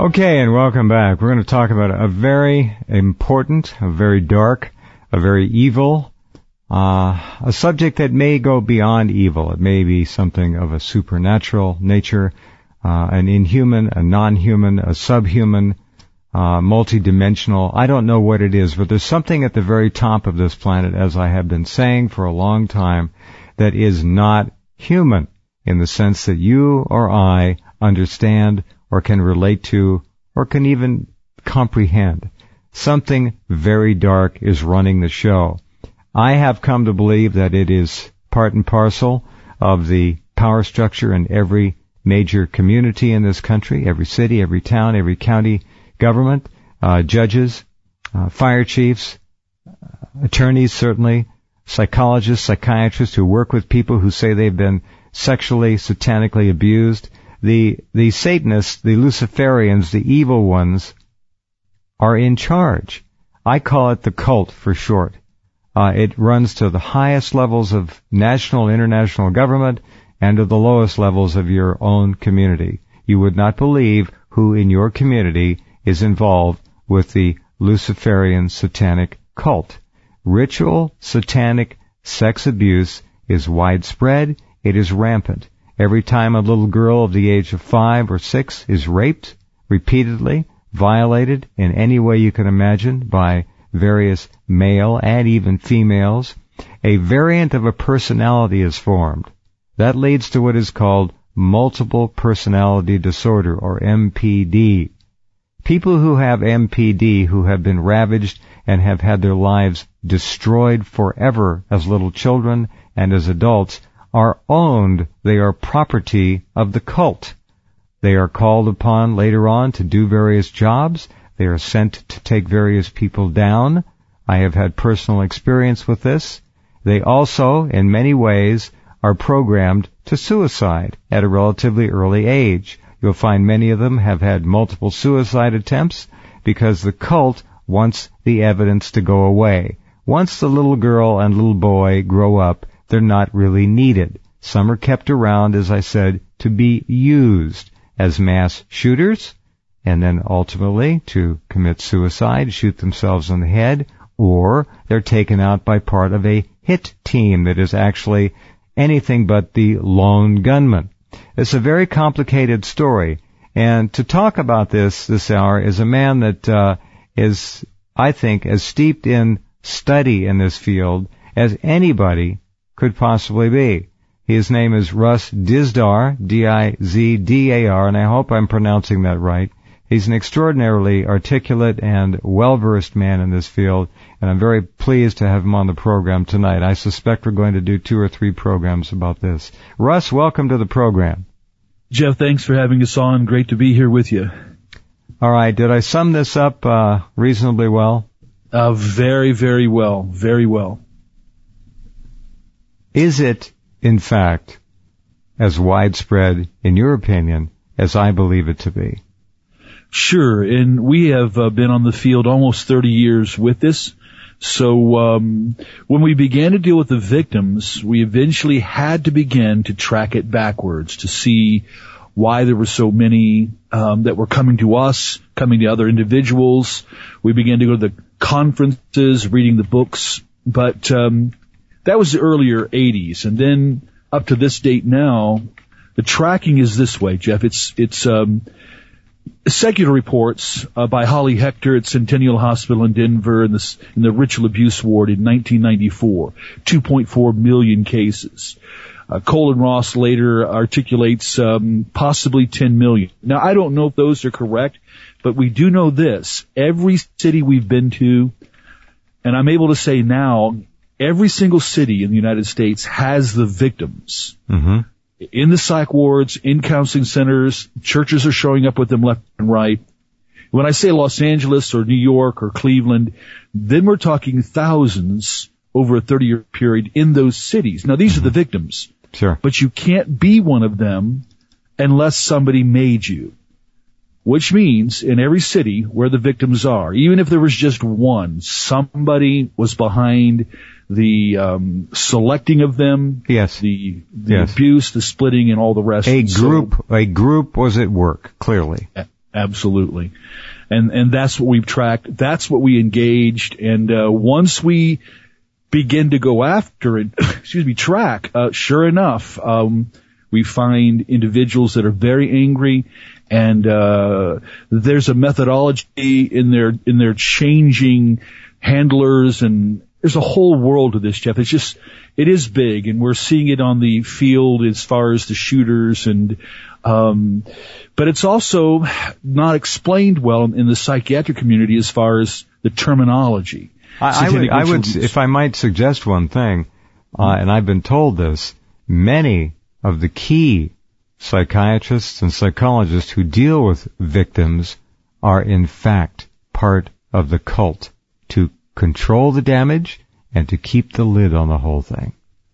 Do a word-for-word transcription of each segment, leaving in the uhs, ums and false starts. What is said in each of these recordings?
Okay, and welcome back. We're going to talk about a very important, a very dark, a very evil, uh, a subject that may go beyond evil. It may be something of a supernatural nature, uh, an inhuman, a non-human, a subhuman, uh, multidimensional. I don't know what it is, but there's something at the very top of this planet, as I have been saying for a long time, that is not human in the sense that you or I understand or can relate to, or can even comprehend. Something very dark is running the show. I have come to believe that it is part and parcel of the power structure in every major community in this country, every city, every town, every county government, uh, judges, uh, fire chiefs, uh, attorneys certainly, psychologists, psychiatrists who work with people who say they've been sexually, satanically abused. The, the Satanists, the Luciferians, the evil ones are in charge. I call it the cult for short. Uh, it runs to the highest levels of national, international government and to the lowest levels of your own community. You would not believe who in your community is involved with the Luciferian satanic cult. Ritual satanic sex abuse is widespread. It is rampant. Every time a little girl of the age of five or six is raped, repeatedly, violated in any way you can imagine by various male and even females, a variant of a personality is formed. That leads to what is called multiple personality disorder, or M P D. People who have M P D, who have been ravaged and have had their lives destroyed forever as little children and as adults, are owned. They are property of the cult. They are called upon later on to do various jobs. They are sent to take various people down. I have had personal experience with this. They also, in many ways, are programmed to suicide at a relatively early age. You'll find many of them have had multiple suicide attempts because the cult wants the evidence to go away. Once the little girl and little boy grow up, they're not really needed. Some are kept around, as I said, to be used as mass shooters, and then ultimately to commit suicide, shoot themselves in the head, or they're taken out by part of a hit team that is actually anything but the lone gunman. It's a very complicated story, and to talk about this this hour is a man that uh, is, I think, as steeped in study in this field as anybody could possibly be. His name is Russ Dizdar, D I Z D A R, and I hope I'm pronouncing that right. He's an extraordinarily articulate and well-versed man in this field, and I'm very pleased to have him on the program tonight. I suspect we're going to do two or three programs about this. Russ, welcome to the program. Jeff, thanks for having us on. Great to be here with you. All right, did I sum this up uh, reasonably well? Uh, very, very well. Very well. Is it, in fact, as widespread, in your opinion, as I believe it to be? Sure, and we have uh, been on the field almost thirty years with this. So um, when we began to deal with the victims, we eventually had to begin to track it backwards to see why there were so many um, that were coming to us, coming to other individuals. We began to go to the conferences, reading the books, but um, that was the earlier eighties. And then up to this date now, the tracking is this way, Jeff. It's it's um, secular reports uh, by Holly Hector at Centennial Hospital in Denver in, this, in the ritual abuse ward in nineteen ninety-four, two point four million cases. Uh, Colin Ross later articulates um, possibly ten million. Now, I don't know if those are correct, but we do know this. Every city we've been to, and I'm able to say now, every single city in the United States has the victims. Mm-hmm. In the psych wards, in counseling centers, churches are showing up with them left and right. When I say Los Angeles or New York or Cleveland, then we're talking thousands over a thirty-year period in those cities. Now, these mm-hmm. are the victims. Sure. But you can't be one of them unless somebody made you. Which means in every city where the victims are, even if there was just one, somebody was behind the um, selecting of them, yes, the, the yes. abuse, the splitting, and all the rest. A group, so, a group was at work, clearly. Absolutely. And, and that's what we've tracked. That's what we engaged. And, uh, once we begin to go after it, excuse me, track, uh, sure enough, um, we find individuals that are very angry, and, uh, there's a methodology in their, in their changing handlers, and there's a whole world to this, Jeff. It's just, it is big, and we're seeing it on the field as far as the shooters, and, um, but it's also not explained well in the psychiatric community as far as the terminology. I, I would, I would, if I might suggest one thing, uh, and I've been told this, many of the key psychiatrists and psychologists who deal with victims are in fact part of the cult to control the damage and to keep the lid on the whole thing.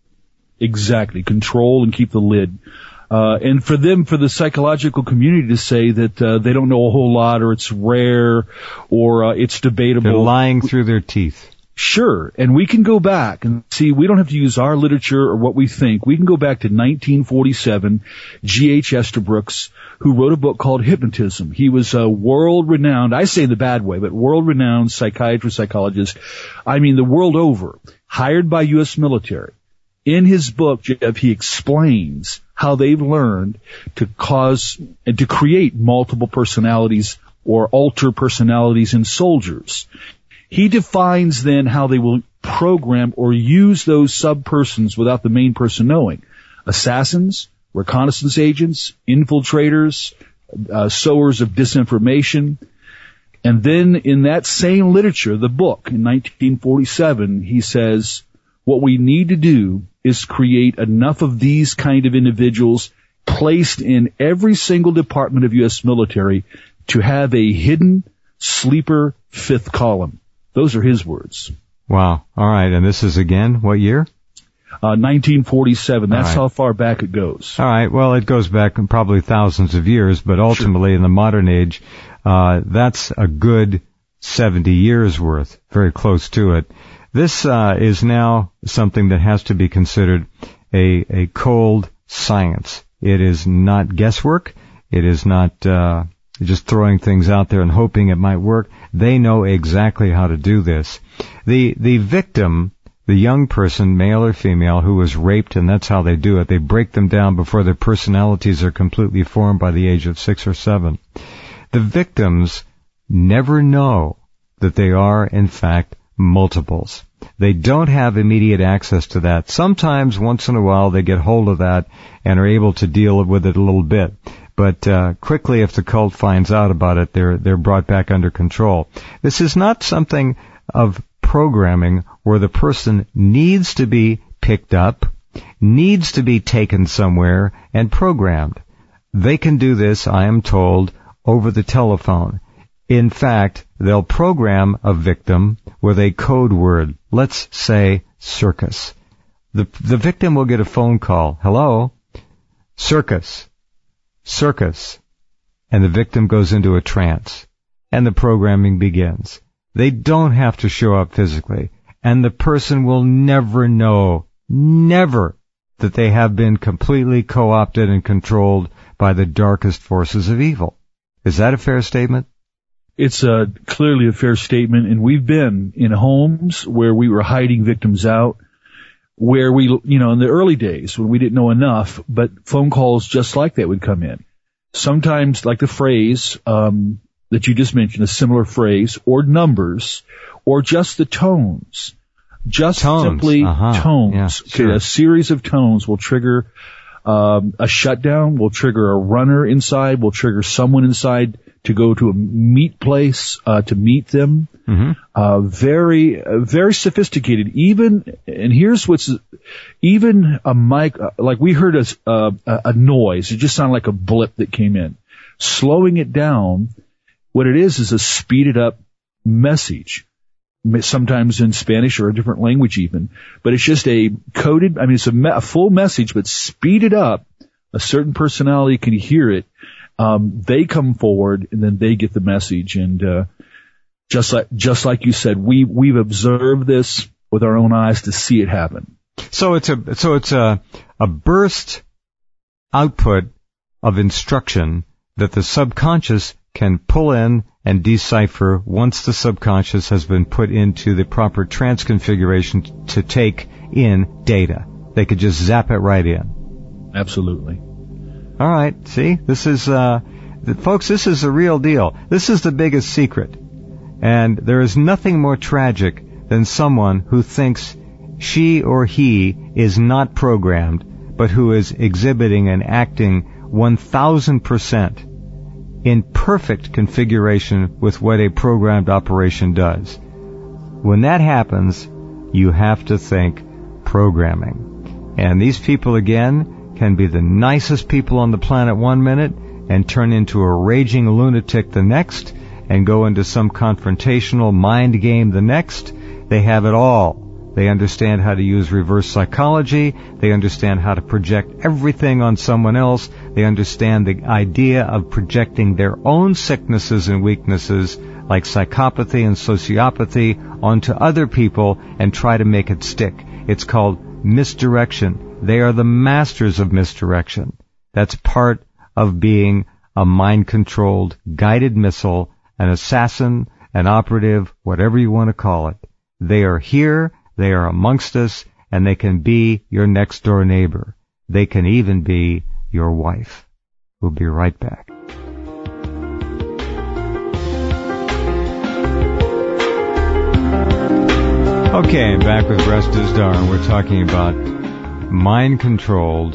Exactly. Control and keep the lid. Uh, and for them, for the psychological community to say that uh, they don't know a whole lot, or it's rare, or uh, it's debatable. They're lying through their teeth. Sure. And we can go back and see, we don't have to use our literature or what we think. We can go back to nineteen forty-seven, G H Estabrooks, who wrote a book called Hypnotism. He was a world-renowned, I say in the bad way, but world-renowned psychiatrist, psychologist, I mean the world over, hired by U S military. In his book, Jeff, he explains how they've learned to cause and to create multiple personalities or alter personalities in soldiers. He defines then how they will program or use those sub-persons without the main person knowing. Assassins, reconnaissance agents, infiltrators, uh, sowers of disinformation. And then in that same literature, the book, in nineteen forty-seven, he says, what we need to do is create enough of these kind of individuals placed in every single department of U S military to have a hidden sleeper fifth column. Those are his words. Wow. All right. And this is again, what year? Uh, nineteen forty-seven. That's right. How far back it goes. All right. Well, it goes back probably thousands of years, but ultimately sure. in the modern age, uh, that's a good seventy years worth, very close to it. This, uh, is now something that has to be considered a, a cold science. It is not guesswork. It is not, uh, just throwing things out there and hoping it might work. They know exactly how to do this. The, the victim, the young person, male or female, who was raped, and that's how they do it. They break them down before their personalities are completely formed by the age of six or seven. The victims never know that they are, in fact, multiples. They don't have immediate access to that. Sometimes, once in a while, they get hold of that and are able to deal with it a little bit. But uh, quickly, if the cult finds out about it, they're they're brought back under control. This is not something of programming where the person needs to be picked up, needs to be taken somewhere and programmed. They can do this, I am told, over the telephone. In fact, they'll program a victim with a code word. Let's say circus. The the victim will get a phone call. Hello? Circus. Circus. And the victim goes into a trance. And the programming begins. They don't have to show up physically. And the person will never know, never, that they have been completely co-opted and controlled by the darkest forces of evil. Is that a fair statement? It's uh, clearly a fair statement, and we've been in homes where we were hiding victims out, where we, you know, in the early days when we didn't know enough, but phone calls just like that would come in. Sometimes, like the phrase um, that you just mentioned, a similar phrase, or numbers, or just the tones. Just tones. simply uh-huh. tones. Yeah, sure. Okay, a series of tones will trigger um, a shutdown, will trigger a runner inside, will trigger someone inside to go to a meet place, uh, to meet them. Mm-hmm. Uh, very, uh, very sophisticated. Even, and here's what's, even a mic, uh, like we heard a, uh, a noise. It just sounded like a blip that came in. Slowing it down, what it is is a speeded up message. Sometimes in Spanish or a different language even. But it's just a coded, I mean, it's a, me- a full message, but speeded up. A certain personality can hear it. Um, they come forward and then they get the message. And, uh, just like, just like you said, we, we've observed this with our own eyes to see it happen. So it's a, so it's a, a burst output of instruction that the subconscious can pull in and decipher once the subconscious has been put into the proper transconfiguration to take in data. They could just zap it right in. Absolutely. All right. See, this is, uh, folks, this is the real deal. This is the biggest secret. And there is nothing more tragic than someone who thinks she or he is not programmed, but who is exhibiting and acting one thousand percent in perfect configuration with what a programmed operation does. When that happens, you have to think programming. And these people, again, can be the nicest people on the planet one minute and turn into a raging lunatic the next, and go into some confrontational mind game the next. They have it all. They understand how to use reverse psychology. They understand how to project everything on someone else. They understand the idea of projecting their own sicknesses and weaknesses, like psychopathy and sociopathy, onto other people and try to make it stick. It's called misdirection. They are the masters of misdirection. That's part of being a mind-controlled, guided missile, an assassin, an operative, whatever you want to call it. They are here, they are amongst us, and they can be your next-door neighbor. They can even be your wife. We'll be right back. Okay, back with Rest is Darn. We're talking about mind-controlled,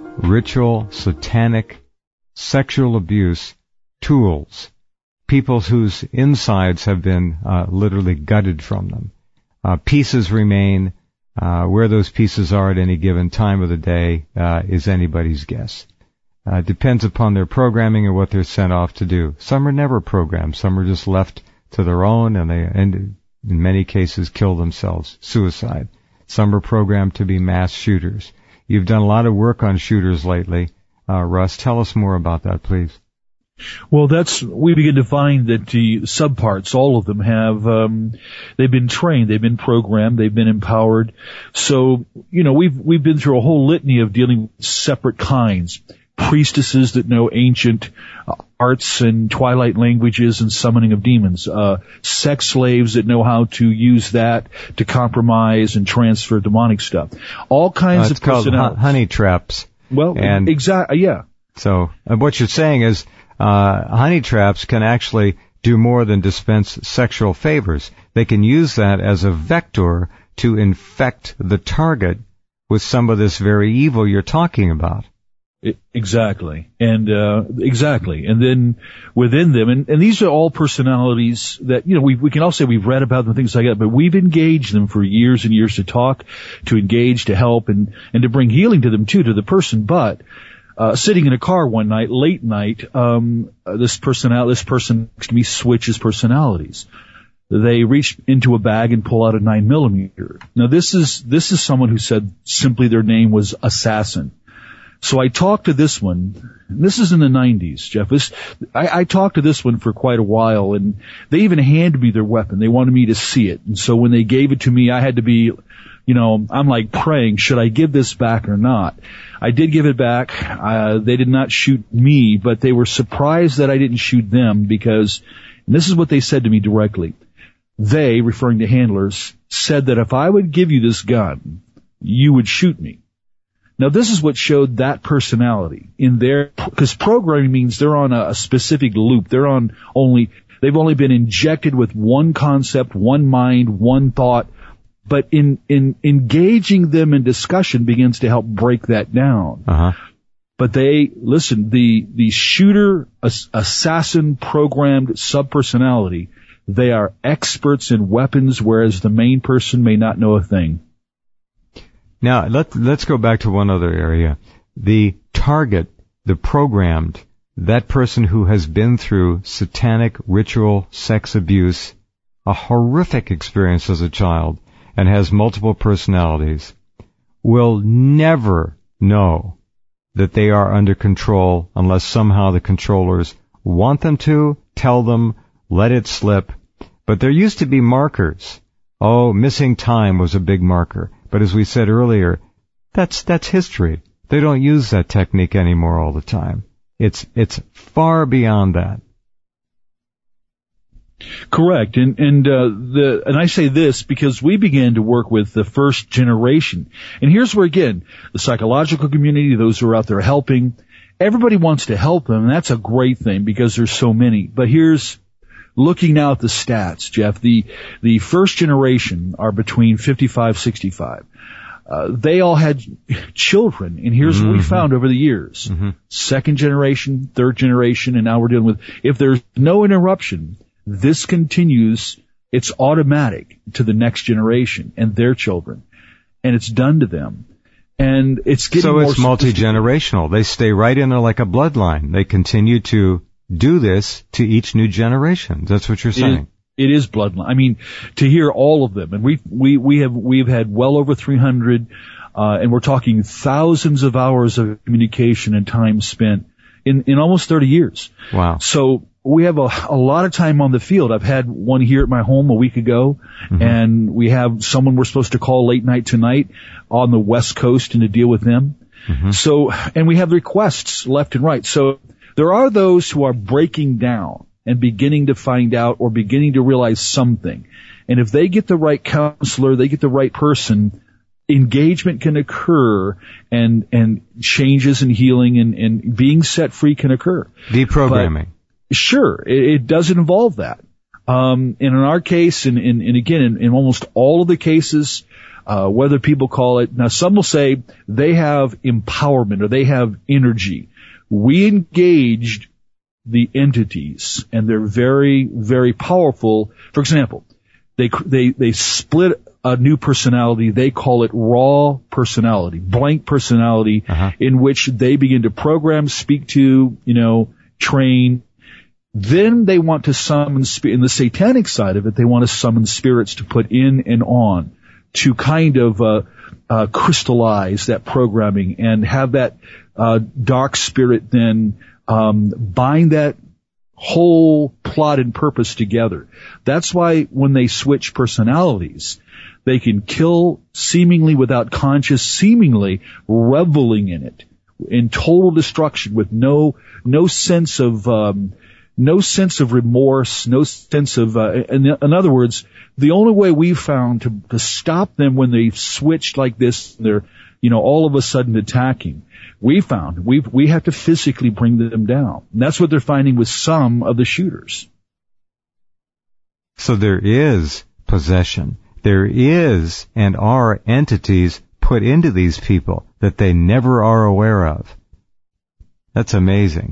ritual, satanic, sexual abuse tools. People whose insides have been uh, literally gutted from them. Uh, pieces remain. Uh, where those pieces are at any given time of the day uh, is anybody's guess. Uh, depends upon their programming and what they're sent off to do. Some are never programmed. Some are just left to their own, and they, and in many cases, kill themselves. Suicide. Some are programmed to be mass shooters. You've done a lot of work on shooters lately. Uh, Russ, tell us more about that, please. Well, that's, we begin to find that the subparts, all of them have, um, they've been trained, they've been programmed, they've been empowered. So, you know, we've, we've been through a whole litany of dealing with separate kinds. Priestesses that know ancient uh, arts and twilight languages and summoning of demons. Uh, sex slaves that know how to use that to compromise and transfer demonic stuff. All kinds uh, of personalities. It's called honey traps. Well, and exactly, yeah. So, uh, what you're saying is, Uh, honey traps can actually do more than dispense sexual favors. They can use that as a vector to infect the target with some of this very evil you're talking about. It, exactly. And, uh, exactly. And then within them, and, and these are all personalities that, you know, we, we can all say we've read about them, things like that, but we've engaged them for years and years to talk, to engage, to help, and, and to bring healing to them too, to the person. But, Uh, sitting in a car one night, late night, um, uh, this person out, this person next to me switches personalities. They reach into a bag and pull out a nine millimeter. Now this is, this is someone who said simply their name was Assassin. So I talked to this one, and this is in the nineties, Jeff. This, I, I talked to this one for quite a while, and they even handed me their weapon. They wanted me to see it. And so when they gave it to me, I had to be, you know, I'm like praying, should I give this back or not? I did give it back. Uh, they did not shoot me, but they were surprised that I didn't shoot them because, and this is what they said to me directly. They, referring to handlers, said that if I would give you this gun, you would shoot me. Now this is what showed that personality in their, because programming means they're on a, a specific loop. They're on only, they've only been injected with one concept, one mind, one thought. But in, in engaging them in discussion begins to help break that down. Uh-huh. But they, listen, the, the shooter, ass, assassin programmed subpersonality, they are experts in weapons, whereas the main person may not know a thing. Now, let, let's go back to one other area. The target, the programmed, that person who has been through satanic ritual sex abuse, a horrific experience as a child, and has multiple personalities, will never know that they are under control unless somehow the controllers want them to, tell them, let it slip. But there used to be markers. Oh, missing time was a big marker. But as we said earlier, that's, that's history. They don't use that technique anymore all the time. It's, it's far beyond that. Correct. And, and, uh, the, and I say this because we began to work with the first generation. And here's where, again, the psychological community, those who are out there helping, everybody wants to help them, and that's a great thing because there's so many. But here's, looking now at the stats, Jeff, the, the first generation are between fifty-five, sixty-five. Uh, they all had children, and here's mm-hmm. what we found over the years. Mm-hmm. Second generation, third generation, and now we're dealing with, if there's no interruption, this continues, it's automatic to the next generation and their children. And it's done to them. And it's getting so more... So it's multi-generational. They stay right in there like a bloodline. They continue to do this to each new generation. That's what you're saying. It, it is bloodline. I mean, to hear all of them, and we we we have we've had well over three hundred, uh, and we're talking thousands of hours of communication and time spent in in almost thirty years. Wow. So we have a, a lot of time on the field. I've had one here at my home a week ago, mm-hmm. and we have someone we're supposed to call late night tonight on the West Coast and to deal with them. Mm-hmm. So, and we have requests left and right. So there are those who are breaking down and beginning to find out or beginning to realize something. And if they get the right counselor, they get the right person, engagement can occur and, and changes and healing and, and being set free can occur. Deprogramming. But, Sure, it, it doesn't involve that. Um, and in our case, and, and, and again, in, in almost all of the cases, uh, whether people call it, now some will say they have empowerment or they have energy. We engaged the entities, and they're very, very powerful. For example, they they they split a new personality. They call it raw personality, blank personality, uh-huh. in which they begin to program, speak to, you know, train. Then they want to summon, in the satanic side of it, they want to summon spirits to put in and on to kind of uh, uh crystallize that programming and have that uh dark spirit then um bind that whole plot and purpose together. That's why when they switch personalities, they can kill seemingly without conscious, seemingly reveling in it, in total destruction with no no sense of um no sense of remorse, no sense of, uh, in, in other words, the only way we've found to, to stop them when they've switched like this, they're, you know, all of a sudden attacking, we found we we have to physically bring them down. And that's what they're finding with some of the shooters. So there is possession. There is and are entities put into these people that they never are aware of. That's amazing.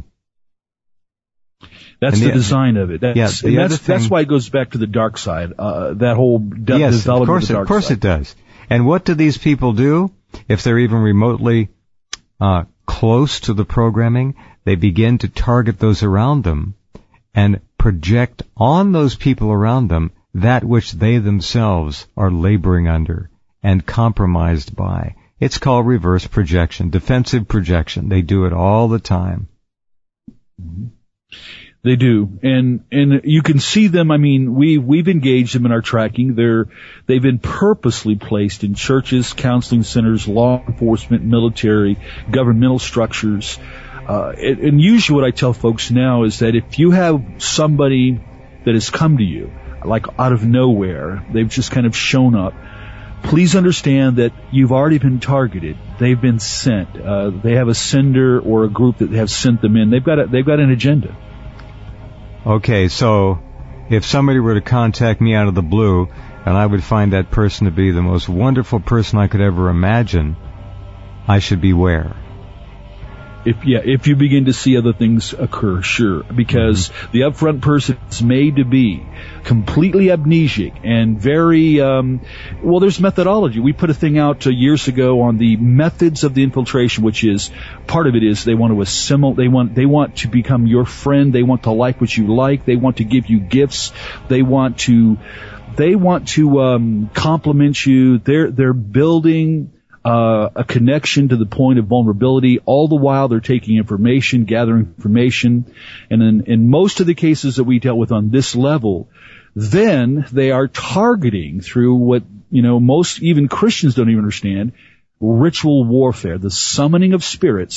That's the, the design of it. That's, yeah, the that's, thing, that's why it goes back to the dark side. Uh, that whole de- yes, development of course, of the dark of course side. it does. And what do these people do if they're even remotely uh, close to the programming? They begin to target those around them and project on those people around them that which they themselves are laboring under and compromised by. It's called reverse projection, defensive projection. They do it all the time. Mm-hmm. They do, and and you can see them. I mean, we we've engaged them in our tracking. They're they've been purposely placed in churches, counseling centers, law enforcement, military, governmental structures. Uh, and, and usually, what I tell folks now is that if you have somebody that has come to you, like out of nowhere, they've just kind of shown up. Please understand that you've already been targeted. They've been sent. Uh, they have a sender or a group that have sent them in. They've got a, they've got an agenda. Okay, so if somebody were to contact me out of the blue, and I would find that person to be the most wonderful person I could ever imagine, I should beware. If yeah, if you begin to see other things occur, sure, because mm-hmm. the upfront person is made to be completely amnesic and very um well. There's methodology. We put a thing out uh, years ago on the methods of the infiltration, which is part of it is they want to assimilate. They want they want to become your friend. They want to like what you like. They want to give you gifts. They want to they want to um compliment you. They're they're building Uh, a connection to the point of vulnerability. All the while they're taking information, gathering information, and in, in most of the cases that we dealt with on this level, then they are targeting through what, you know, most even Christians don't even understand, ritual warfare, the summoning of spirits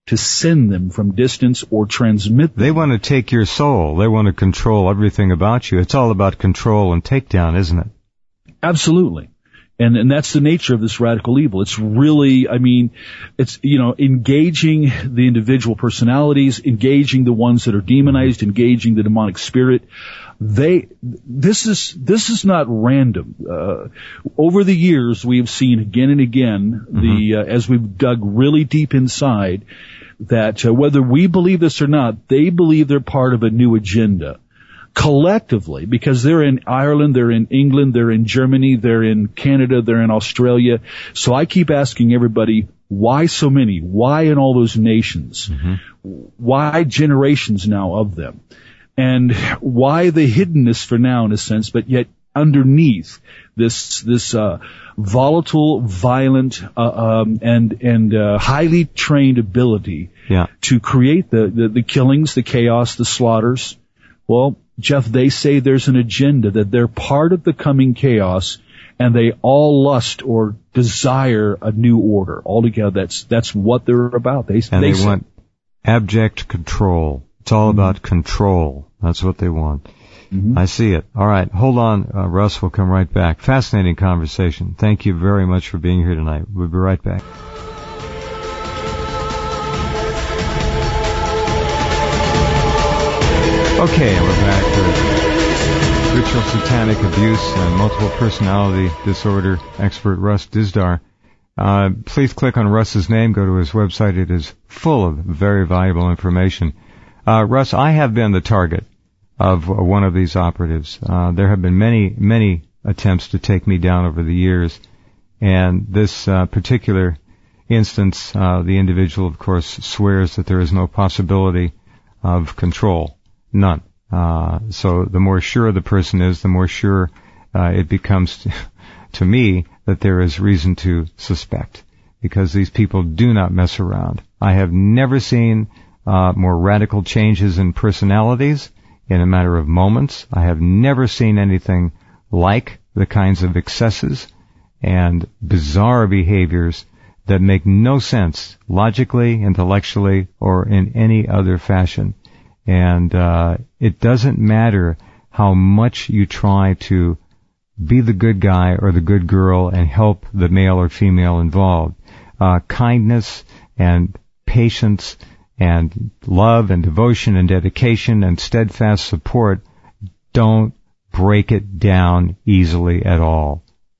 to send them from distance or transmit them. They want to take your soul. They want to control everything about you. It's all about control and takedown, isn't it? Absolutely. And, and that's the nature of this radical evil. It's really, I mean, it's, you know, engaging the individual personalities, engaging the ones that are demonized, engaging the demonic spirit. They, this is, this is not random. Uh, over the years, we have seen again and again, mm-hmm. the, uh, as we've dug really deep inside, that uh, whether we believe this or not, they believe they're part of a new agenda. Collectively, because they're in Ireland, they're in England, they're in Germany, they're in Canada, they're in Australia. So I keep asking everybody, why so many? Why in all those nations? Mm-hmm. Why generations now of them? And why the hiddenness for now in a sense, but yet underneath this, this, uh, volatile, violent, uh, um, and, and, uh, highly trained ability yeah. to create the, the, the killings, the chaos, the slaughters. Well, Jeff, they say there's an agenda, that they're part of the coming chaos, and they all lust or desire a new order altogether. That's that's what they're about. They and they, they want abject control. It's all mm-hmm. about control. That's what they want. Mm-hmm. I see it. All right, hold on, uh, Russ. We'll come right back. Fascinating conversation. Thank you very much for being here tonight. We'll be right back. Okay, and we're back with ritual satanic abuse and multiple personality disorder expert Russ Dizdar. Uh, please click on Russ's name, go to his website. It is full of very valuable information. Uh, Russ, I have been the target of uh, one of these operatives. Uh, there have been many, many attempts to take me down over the years, and this uh, particular instance, uh, the individual, of course, swears that there is no possibility of control. None. Uh, so the more sure the person is, the more sure uh, it becomes to, to me that there is reason to suspect, because these people do not mess around. I have never seen uh, more radical changes in personalities in a matter of moments. I have never seen anything like the kinds of excesses and bizarre behaviors that make no sense logically, intellectually, or in any other fashion. And uh it doesn't matter how much you try to be the good guy or the good girl and help the male or female involved. Uh kindness and patience and love and devotion and dedication and steadfast support don't break it down easily at all.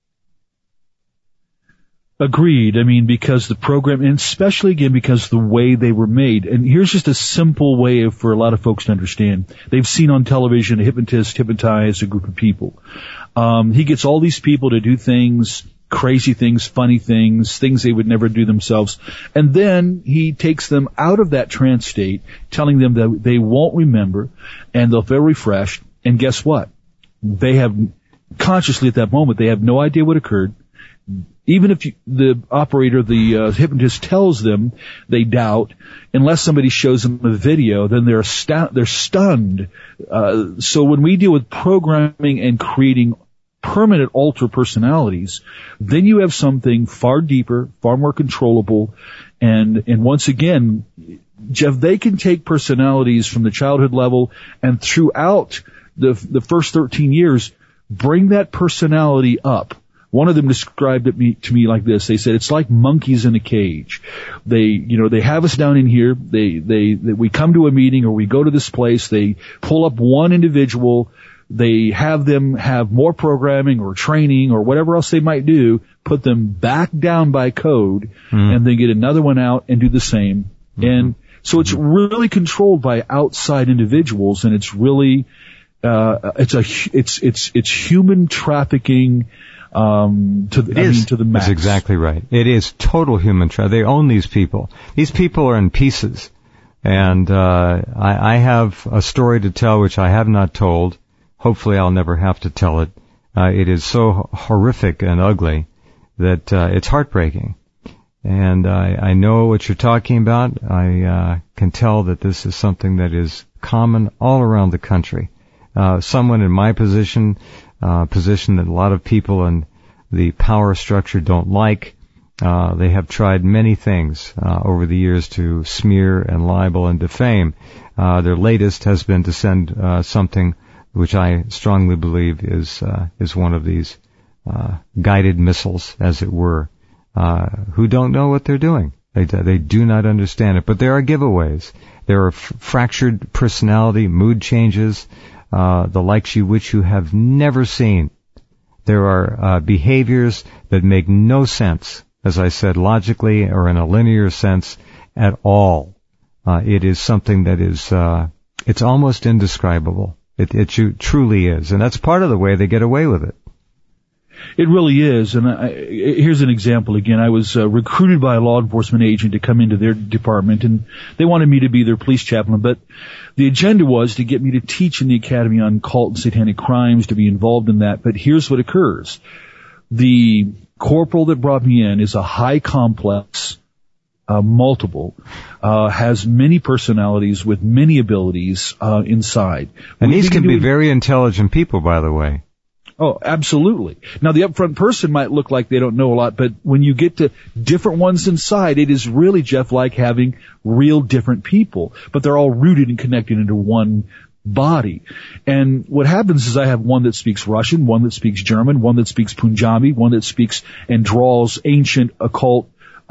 Agreed. I mean, because the program, and especially again because the way they were made. And here's just a simple way for a lot of folks to understand. They've seen on television a hypnotist hypnotize a group of people. Um, he gets all these people to do things, crazy things, funny things, things they would never do themselves. And then he takes them out of that trance state, telling them that they won't remember and they'll feel refreshed. And guess what? They have, consciously at that moment, they have no idea what occurred. Even if you, the operator, the uh, hypnotist tells them, they doubt. Unless somebody shows them a video, then they're stu- they're stunned. Uh, so when we deal with programming and creating permanent alter personalities, then you have something far deeper, far more controllable. And and once again, Jeff, they can take personalities from the childhood level and throughout the the first thirteen years, bring that personality up. One of them described it me, to me like this. They said, it's like monkeys in a cage. They, you know, they have us down in here. They, they, they, we come to a meeting or we go to this place. They pull up one individual. They have them have more programming or training or whatever else they might do, put them back down by code, mm. and then get another one out and do the same. Mm-hmm. And so it's really controlled by outside individuals, and it's really, uh, it's a, it's, it's, it's human trafficking. Um, to the, I mean, to the max. That's exactly right. It is total human trafficking. They own these people. These people are in pieces. And, uh, I, I have a story to tell which I have not told. Hopefully I'll never have to tell it. Uh, it is so horrific and ugly that, uh, it's heartbreaking. And I, I know what you're talking about. I, uh, can tell that this is something that is common all around the country. Uh, someone in my position, Uh, position that a lot of people in the power structure don't like, Uh, they have tried many things uh, over the years to smear and libel and defame. Uh, their latest has been to send uh, something which I strongly believe is uh, is one of these uh, guided missiles, as it were, uh, who don't know what they're doing. They they do not understand it. But there are giveaways. There are f- fractured personality, mood changes, uh, the likes you which you have never seen. There are uh, behaviors that make no sense, as I said, logically or in a linear sense at all. Uh, it is something that is, uh, it's almost indescribable. It, it truly is. And that's part of the way they get away with it. It really is. And I, here's an example again. I was uh, recruited by a law enforcement agent to come into their department, and they wanted me to be their police chaplain, but the agenda was to get me to teach in the Academy on Cult and Satanic Crimes, to be involved in that. But here's what occurs. The corporal that brought me in is a high complex, uh, multiple, uh, has many personalities with many abilities, uh, inside. And we these can be doing... very intelligent people, by the way. Oh, absolutely. Now, the upfront person might look like they don't know a lot, but when you get to different ones inside, it is really, Jeff, like having real different people. But they're all rooted and connected into one body. And what happens is I have one that speaks Russian, one that speaks German, one that speaks Punjabi, one that speaks and draws ancient occult,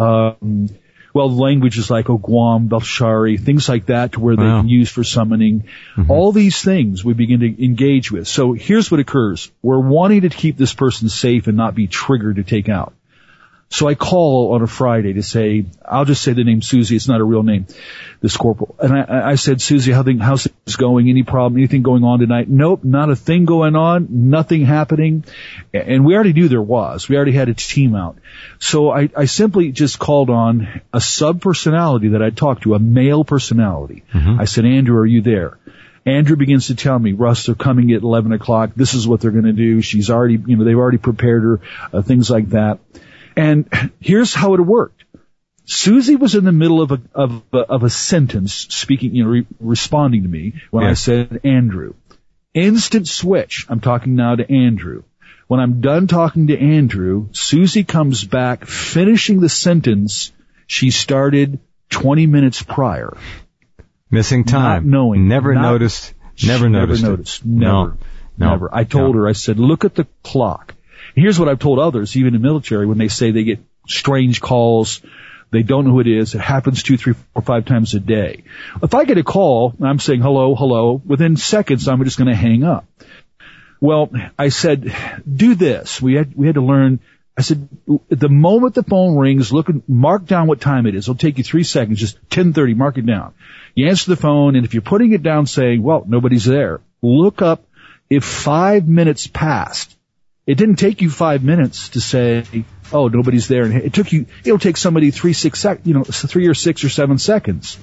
um, well, languages like Ogham, Belshari, things like that, to where they wow. can use for summoning. Mm-hmm. All these things we begin to engage with. So here's what occurs. We're wanting to keep this person safe and not be triggered to take out. So I call on a Friday to say, I'll just say the name Susie. It's not a real name, this corporal. And I, I said, Susie, how thing, how's things going? Any problem? Anything going on tonight? Nope, not a thing going on. Nothing happening. And we already knew there was. We already had a team out. So I, I simply just called on a sub-personality that I talked to, a male personality. Mm-hmm. I said, Andrew, are you there? Andrew begins to tell me, Russ, they're coming at eleven o'clock. This is what they're going to do. She's already, you know, they've already prepared her, uh, things like that. And here's how it worked. Susie was in the middle of a of a, of a sentence, speaking, you know, re- responding to me when yeah. I said Andrew. Instant switch. I'm talking now to Andrew. When I'm done talking to Andrew, Susie comes back, finishing the sentence she started twenty minutes prior. Missing time. Not knowing. Never not, noticed. Never noticed. Never it. noticed. Never. No. No. Never. I told no. her. I said, look at the clock. Here's what I've told others, even in the military, when they say they get strange calls, they don't know who it is. It happens two, three, four, five times a day. If I get a call and I'm saying hello, hello, within seconds I'm just going to hang up. Well, I said, do this. We had we had to learn. I said, the moment the phone rings, look and mark down what time it is. It'll take you three seconds, just ten thirty. Mark it down. You answer the phone, and if you're putting it down, saying, "Well, nobody's there," look up if five minutes passed. It didn't take you five minutes to say, oh, nobody's there. And it took you, it'll take somebody three, six sec, you know, three or six or seven seconds.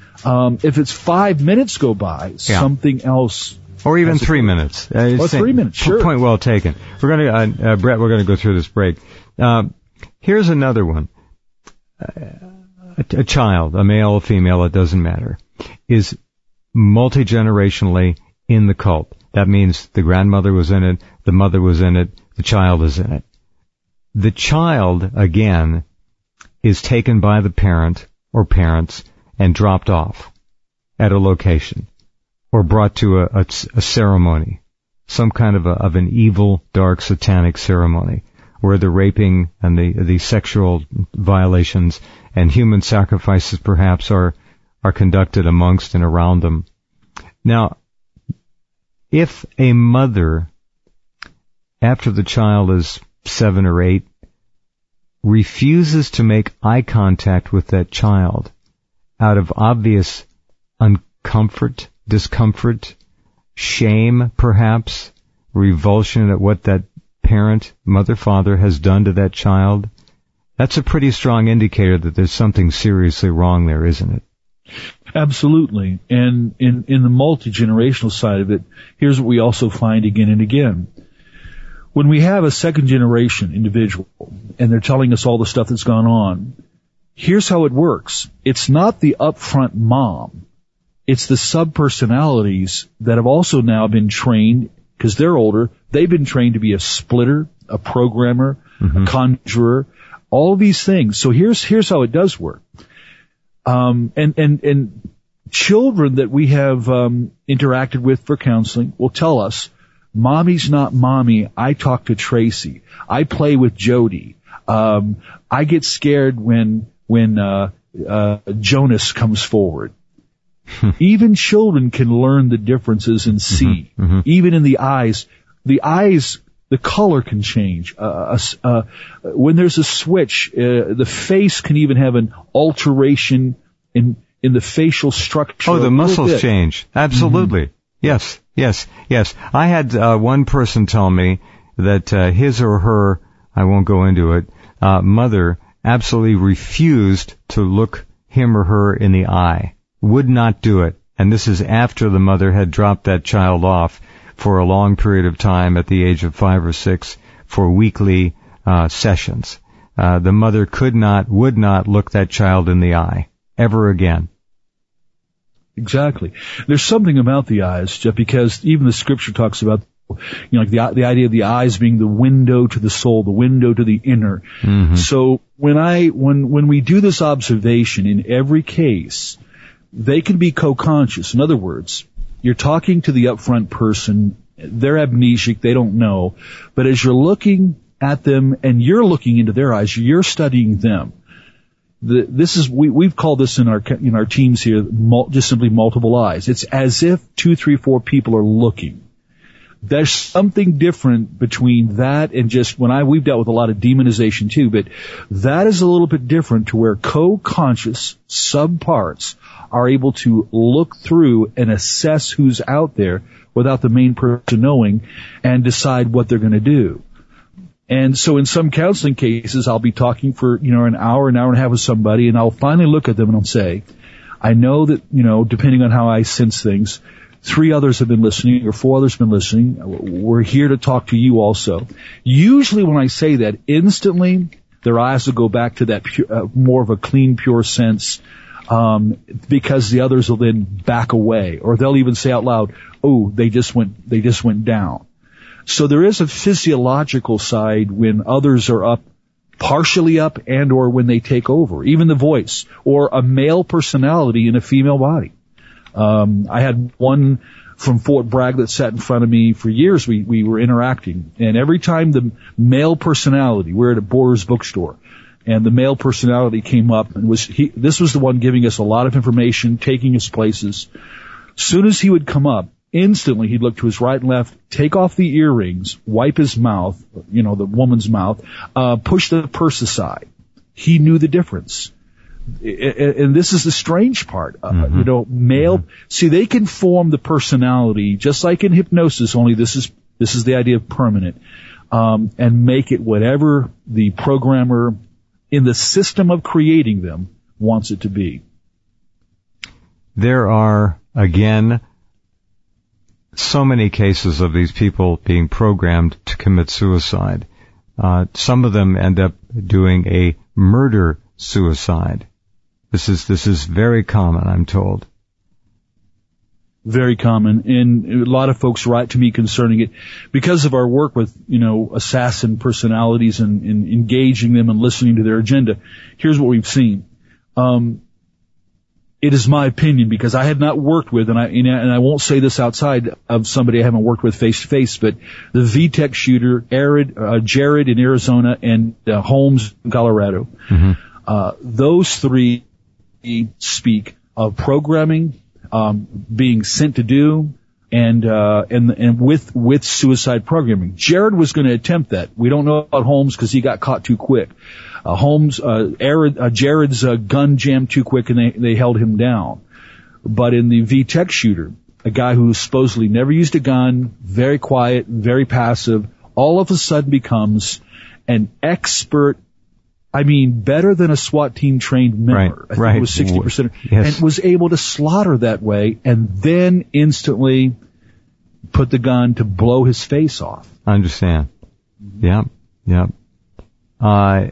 Um, if it's five minutes go by, yeah. something else. Or even three minutes. Uh, or three minutes, sure. Point well taken. We're going to, uh, uh, Brett, we're going to go through this break. Uh, here's another one. Uh, a, a child, a male, a female, it doesn't matter, is multi-generationally in the cult. That means the grandmother was in it, the mother was in it, the child is in it. The child, again, is taken by the parent or parents and dropped off at a location or brought to a, a, a ceremony, some kind of a, of an evil, dark, satanic ceremony where the raping and the, the sexual violations and human sacrifices perhaps are, are conducted amongst and around them. Now, if a mother, after the child is seven or eight, refuses to make eye contact with that child out of obvious uncomfort, discomfort, shame perhaps, revulsion at what that parent, mother, father has done to that child, that's a pretty strong indicator that there's something seriously wrong there, isn't it? Absolutely. And in, in the multi-generational side of it, here's what we also find again and again. When we have a second generation individual and they're telling us all the stuff that's gone on, here's how it works. It's not the upfront mom. It's the sub-personalities that have also now been trained, because they're older, they've been trained to be a splitter, a programmer, mm-hmm. a conjurer, all these things. So here's, here's how it does work. Um, and, and, and children that we have, um, interacted with for counseling will tell us, Mommy's not mommy. I talk to Tracy. I play with Jody. Um, I get scared when, when, uh, uh, Jonas comes forward. Even children can learn the differences and see, mm-hmm, mm-hmm. even in the eyes. The eyes, the color can change. Uh, uh, when there's a switch, uh, the face can even have an alteration in in the facial structure. Oh, the muscles change. Absolutely. Mm-hmm. Yes, yes, yes. I had uh, one person tell me that uh, his or her, I won't go into it, uh, mother absolutely refused to look him or her in the eye. Would not do it. And this is after the mother had dropped that child off for a long period of time at the age of five or six for weekly uh, sessions. Uh, the mother could not, would not look that child in the eye ever again. Exactly. There's something about the eyes, Jeff, because even the scripture talks about, you know, like the, the idea of the eyes being the window to the soul, the window to the inner. Mm-hmm. So when I, when, when we do this observation in every case, they can be co-conscious. In other words, you're talking to the upfront person, they're amnesic, they don't know, but as you're looking at them and you're looking into their eyes, you're studying them. The, this is, we, we've called this in our, in our teams here, mul, just simply multiple eyes. It's as if two, three, four people are looking. There's something different between that and just when I, we've dealt with a lot of demonization too, but that is a little bit different to where co-conscious subparts are able to look through and assess who's out there without the main person knowing and decide what they're going to do. And so in some counseling cases, I'll be talking for, you know, an hour, an hour and a half with somebody, and I'll finally look at them and I'll say, I know that, you know, depending on how I sense things, three others have been listening or four others have been listening. We're here to talk to you also. Usually when I say that, instantly their eyes will go back to that pure, uh, more of a clean, pure sense. Um, because the others will then back away, or they'll even say out loud, "Oh, they just went, they just went down." So there is a physiological side when others are up, partially up, and or when they take over. Even the voice, or a male personality in a female body. Um, I had one from Fort Bragg that sat in front of me for years. We we were interacting, and every time the male personality, we're at a Borders bookstore. And the male personality came up and was, he, this was the one giving us a lot of information, taking us places. Soon as he would come up, instantly he'd look to his right and left, take off the earrings, wipe his mouth, you know, the woman's mouth, uh, push the purse aside. He knew the difference. And this is the strange part, uh, mm-hmm. you know, male, mm-hmm. see, they can form the personality just like in hypnosis, only this is, this is the idea of permanent, um, and make it whatever the programmer in the system of creating them wants it to be. There are, again, so many cases of these people being programmed to commit suicide. Uh, some of them end up doing a murder suicide. This is, this is very common, I'm told. Very common, and a lot of folks write to me concerning it because of our work with, you know, assassin personalities and, and engaging them and listening to their agenda. Here's what we've seen. Um, it is my opinion, because I had not worked with, and I and I won't say this outside of somebody I haven't worked with face to face, but the V TEC shooter, Jared, uh, Jared in Arizona, and uh, Holmes in Colorado. Mm-hmm. Uh, those three speak of programming. Um, being sent to do, and, uh, and, and with, with suicide programming. Jared was going to attempt that. We don't know about Holmes because he got caught too quick. Uh, Holmes, uh, Jared, uh, Jared's, uh, gun jammed too quick and they, they held him down. But in the V TEC shooter, a guy who supposedly never used a gun, very quiet, very passive, all of a sudden becomes an expert, I mean, better than a SWAT team trained member. Right, I think right. it was sixty percent. Yes. And was able to slaughter that way and then instantly put the gun to blow his face off. I understand. Yep, yep. Uh,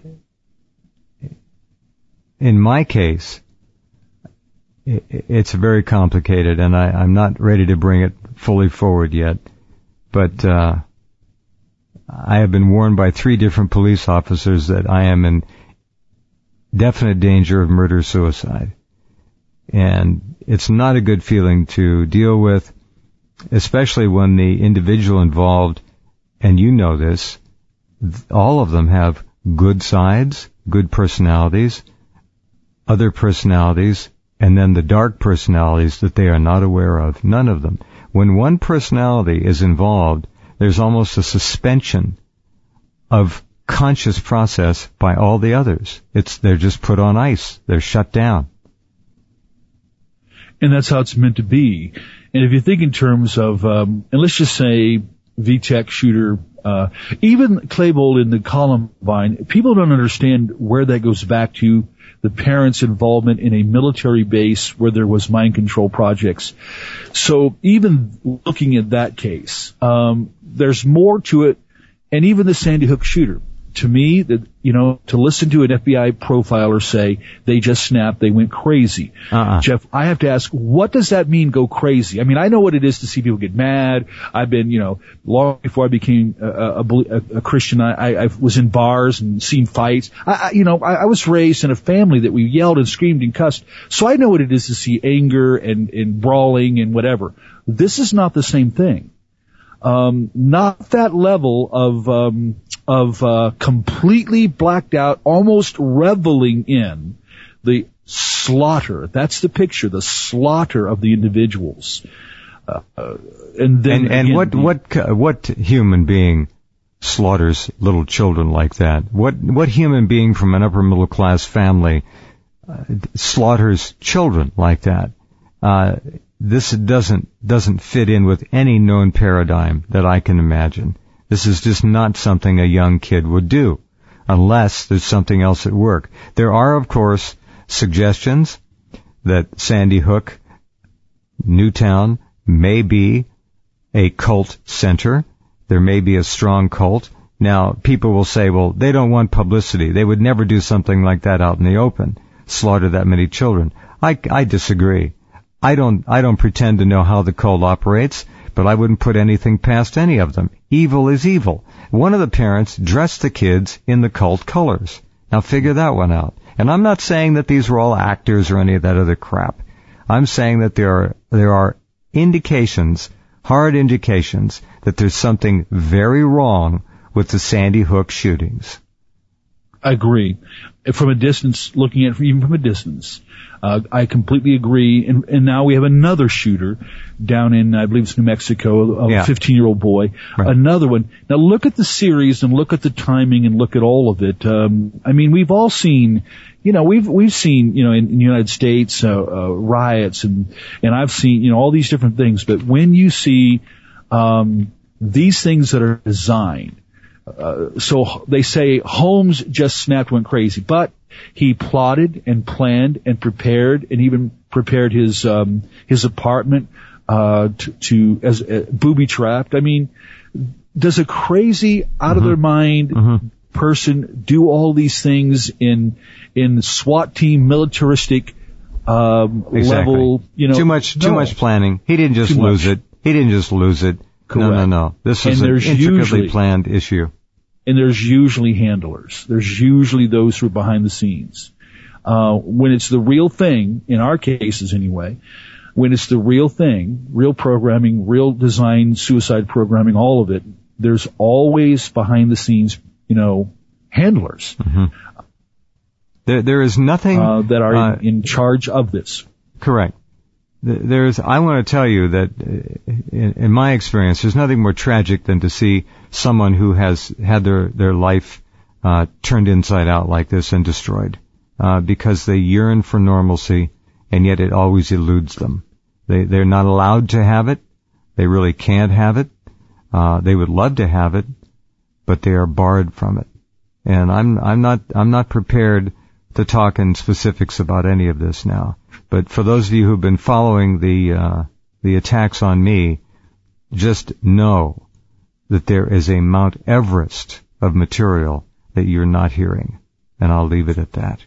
in my case, it, it's very complicated, and I, I'm not ready to bring it fully forward yet. But uh I have been warned by three different police officers that I am in definite danger of murder-suicide. And it's not a good feeling to deal with, especially when the individual involved, and you know this, all of them have good sides, good personalities, other personalities, and then the dark personalities that they are not aware of. None of them. When one personality is involved, there's almost a suspension of conscious process by all the others. It's, they're just put on ice. They're shut down. And that's how it's meant to be. And if you think in terms of, um, and let's just say V TEC shooter, uh, even Klebold in the Columbine, people don't understand where that goes back to, the parents' involvement in a military base where there was mind control projects. So even looking at that case, um, there's more to it. And even the Sandy Hook shooter, to me, that, you know, to listen to an F B I profiler say they just snapped, they went crazy. Uh-uh. Jeff, I have to ask, what does that mean, go crazy? I mean, I know what it is to see people get mad. I've been, you know, long before I became a, a, a, a Christian, I, I was in bars and seen fights. I, I you know, I, I was raised in a family that we yelled and screamed and cussed. So I know what it is to see anger and, and brawling and whatever. This is not the same thing. Um, not that level of, um, of, uh, completely blacked out, almost reveling in the slaughter. That's the picture, the slaughter of the individuals. Uh, and then, and, and again, what, the, what, what human being slaughters little children like that? What, what human being from an upper middle class family uh, slaughters children like that? Uh, This doesn't doesn't fit in with any known paradigm that I can imagine. This is just not something a young kid would do, unless there's something else at work. There are, of course, suggestions that Sandy Hook, Newtown, may be a cult center. There may be a strong cult. Now, people will say, well, they don't want publicity. They would never do something like that out in the open, slaughter that many children. I, I disagree. I don't, I don't pretend to know how the cult operates, but I wouldn't put anything past any of them. Evil is evil. One of the parents dressed the kids in the cult colors. Now figure that one out. And I'm not saying that these were all actors or any of that other crap. I'm saying that there are, there are indications, hard indications, that there's something very wrong with the Sandy Hook shootings. I agree. From a distance, looking at it even from a distance, uh, I completely agree. And, and now we have another shooter down in, I believe it's New Mexico, a fifteen-year-old boy. Right. Another one. Now look at the series and look at the timing and look at all of it. Um, I mean, we've all seen, you know, we've we've seen, you know, in, in the United States uh, uh, riots and and I've seen, you know, all these different things. But when you see um, these things that are designed. Uh, so they say Holmes just snapped, went crazy, but he plotted and planned and prepared and even prepared his, um, his apartment, uh, to, to as uh, booby trapped. I mean, does a crazy, out mm-hmm. of their mind mm-hmm. person do all these things in, in SWAT team militaristic, um, exactly. level, you know? Too much, no. too much planning. He didn't just too lose much. it. He didn't just lose it. Correct. No, no, no. This is an intricately usually, planned issue. And there's usually handlers. There's usually those who are behind the scenes. Uh, when it's the real thing, in our cases anyway, when it's the real thing, real programming, real design, suicide programming, all of it, there's always behind the scenes, you know, handlers. Mm-hmm. There, there is nothing uh, that are uh, in, in charge of this. Correct. There's, I want to tell you that in, in my experience, there's nothing more tragic than to see someone who has had their, their life, uh, turned inside out like this and destroyed, uh, because they yearn for normalcy and yet it always eludes them. They, they're not allowed to have it. They really can't have it. Uh, they would love to have it, but they are barred from it. And I'm, I'm not, I'm not prepared to talk in specifics about any of this now. But for those of you who've been following the uh, the attacks on me, just know that there is a Mount Everest of material that you're not hearing, and I'll leave it at that.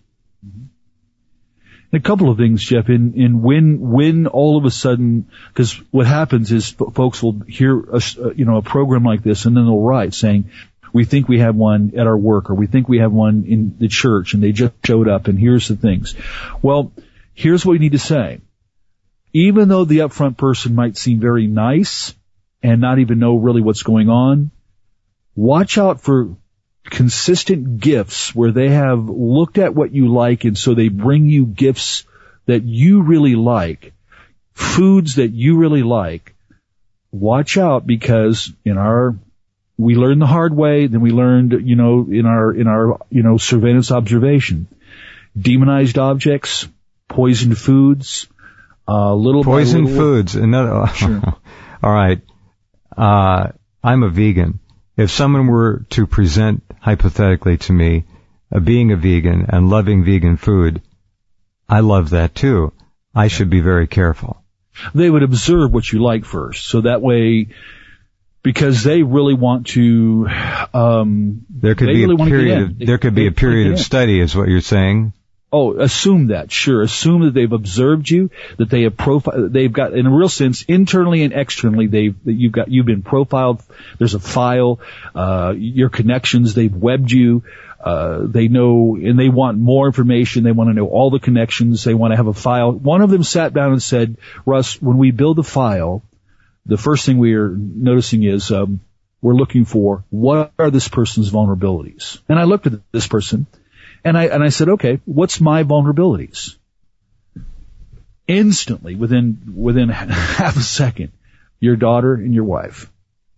A couple of things, Jeff. In in when when all of a sudden, because what happens is folks will hear a, you know a program like this, and then they'll write saying, We think we have one at our work, or we think we have one in the church, and they just showed up, and here's the things. Well, here's what we need to say. Even though the upfront person might seem very nice and not even know really what's going on, watch out for consistent gifts where they have looked at what you like, and so they bring you gifts that you really like, foods that you really like. Watch out, because in our we learned the hard way, then we learned, you know, in our in our you know surveillance observation, demonized objects, poisoned foods, uh, little poisoned by little, foods. Another. Sure. All right, uh, I'm a vegan. If someone were to present hypothetically to me uh, being a vegan and loving vegan food, I love that too. I should be very careful. They would observe what you like first, so that way, because they really want to. Um, there could be really a period. Of, there could be a period of study, is what you're saying. Oh, assume that, sure. Assume that they've observed you, that they have profiled, they've got, in a real sense, internally and externally, they've, that you've got, you've been profiled. There's a file, uh, your connections, they've webbed you, uh, they know, and they want more information. They want to know all the connections. They want to have a file. One of them sat down and said, Russ, when we build a file, the first thing we are noticing is, um, we're looking for what are this person's vulnerabilities. And I looked at this person, And I, and I said, okay, what's my vulnerabilities? Instantly, within, within half a second, your daughter and your wife.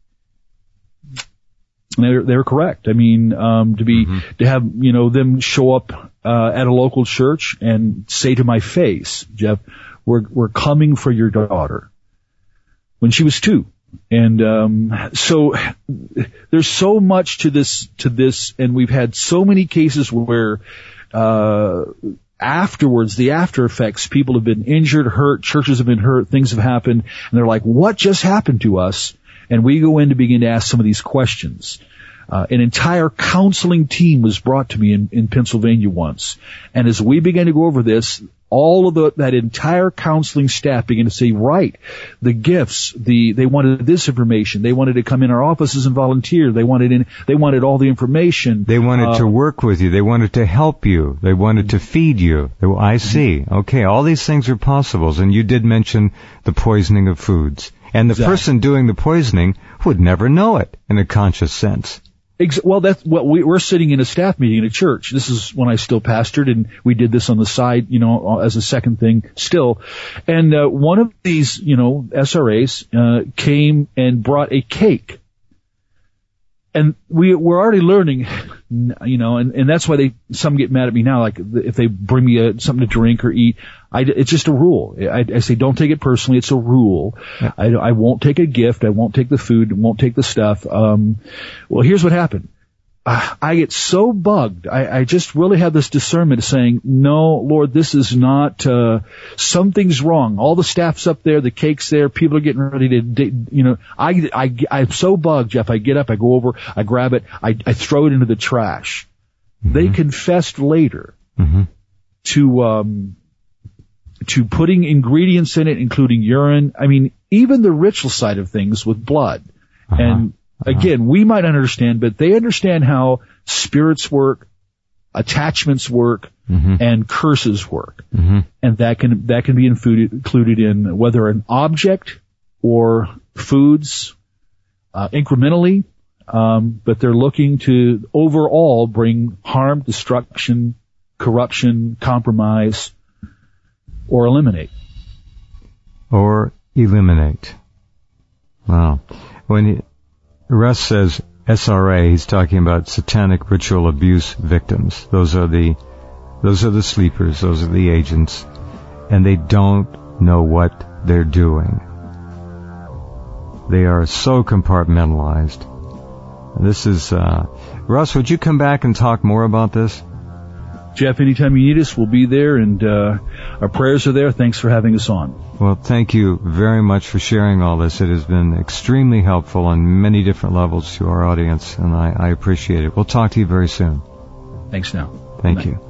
And they're, they're correct. I mean, um, to be, mm-hmm. to have, you know, them show up, uh, at a local church and say to my face, Jeff, we're, we're coming for your daughter. When she was two. And um so there's so much to this to this and we've had so many cases where uh afterwards, the after effects, people have been injured, hurt, churches have been hurt, things have happened, and they're like, what just happened to us? And we go in to begin to ask some of these questions. Uh, an entire counseling team was brought to me in, in Pennsylvania once. And as we began to go over this, all of the, that entire counseling staff began to say, right, the gifts, the, they wanted this information. They wanted to come in our offices and volunteer. They wanted in, they wanted all the information. They wanted uh, to work with you. They wanted to help you. They wanted to feed you. They, I see. Okay. All these things are possibles. And you did mention the poisoning of foods. And the exactly. person doing the poisoning would never know it in a conscious sense. Well, that's what we, we're sitting in a staff meeting at a church. This is when I still pastored, and we did this on the side, you know, as a second thing still. And uh, one of these, you know, S R As uh, came and brought a cake. And we, we're already learning, you know, and, and that's why they, some get mad at me now, like if they bring me a, something to drink or eat. I, it's just a rule. I, I say don't take it personally. It's a rule. Yeah. I, I won't take a gift. I won't take the food. I won't take the stuff. Um, well, here's what happened. Uh, I get so bugged. I, I just really have this discernment saying, no, Lord, this is not, uh, something's wrong. All the staff's up there. The cake's there. People are getting ready to, you know, I, I, I'm so bugged, Jeff. I get up, I go over, I grab it, I, I throw it into the trash. Mm-hmm. They confessed later mm-hmm. to, um, to putting ingredients in it, including urine. I mean, even the ritual side of things with blood. Uh-huh. And uh-huh. again, we might understand, but they understand how spirits work, attachments work, mm-hmm. and curses work. Mm-hmm. And that can, that can be included, included in whether an object or foods, uh, incrementally, um, but they're looking to overall bring harm, destruction, corruption, compromise, or eliminate. Or eliminate. Wow. When he, Russ says S R A, he's talking about satanic ritual abuse victims. Those are the, those are the sleepers. Those are the agents. And they don't know what they're doing. They are so compartmentalized. This is, uh, Russ, would you come back and talk more about this? Jeff, anytime you need us, we'll be there, and uh, our prayers are there. Thanks for having us on. Well, thank you very much for sharing all this. It has been extremely helpful on many different levels to our audience, and I, I appreciate it. We'll talk to you very soon. Thanks now. Thank you.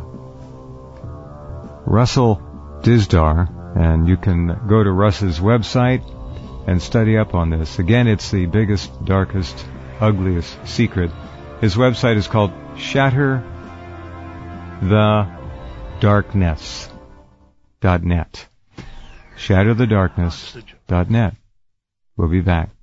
Russell Dizdar, and you can go to Russ's website and study up on this. Again, it's the biggest, darkest, ugliest secret His website is called Shatter the Darkness dot net. Shatter the Darkness dot net. We'll be back.